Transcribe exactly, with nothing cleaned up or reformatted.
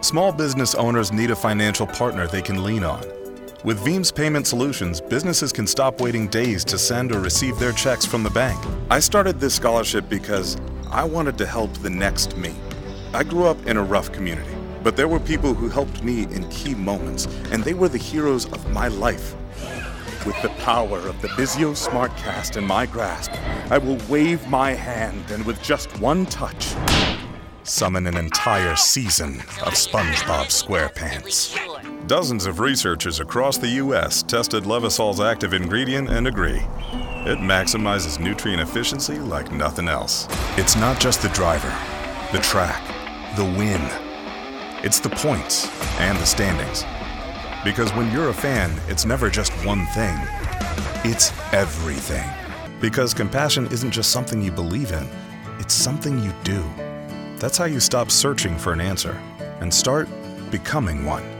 Small business owners need a financial partner they can lean on. With Veeam's Payment Solutions, businesses can stop waiting days to send or receive their checks from the bank. I started this scholarship because I wanted to help the next me. I grew up in a rough community, but there were people who helped me in key moments, and they were the heroes of my life. With the power of the Vizio SmartCast in my grasp, I will wave my hand and with just one touch, summon an entire season of SpongeBob SquarePants. Dozens of researchers across the U S tested Levosol's active ingredient and agree. It maximizes nutrient efficiency like nothing else. It's not just the driver, the track, the win. It's the points and the standings. Because when you're a fan, it's never just one thing. It's everything. Because compassion isn't just something you believe in, it's something you do. That's how you stop searching for an answer and start becoming one.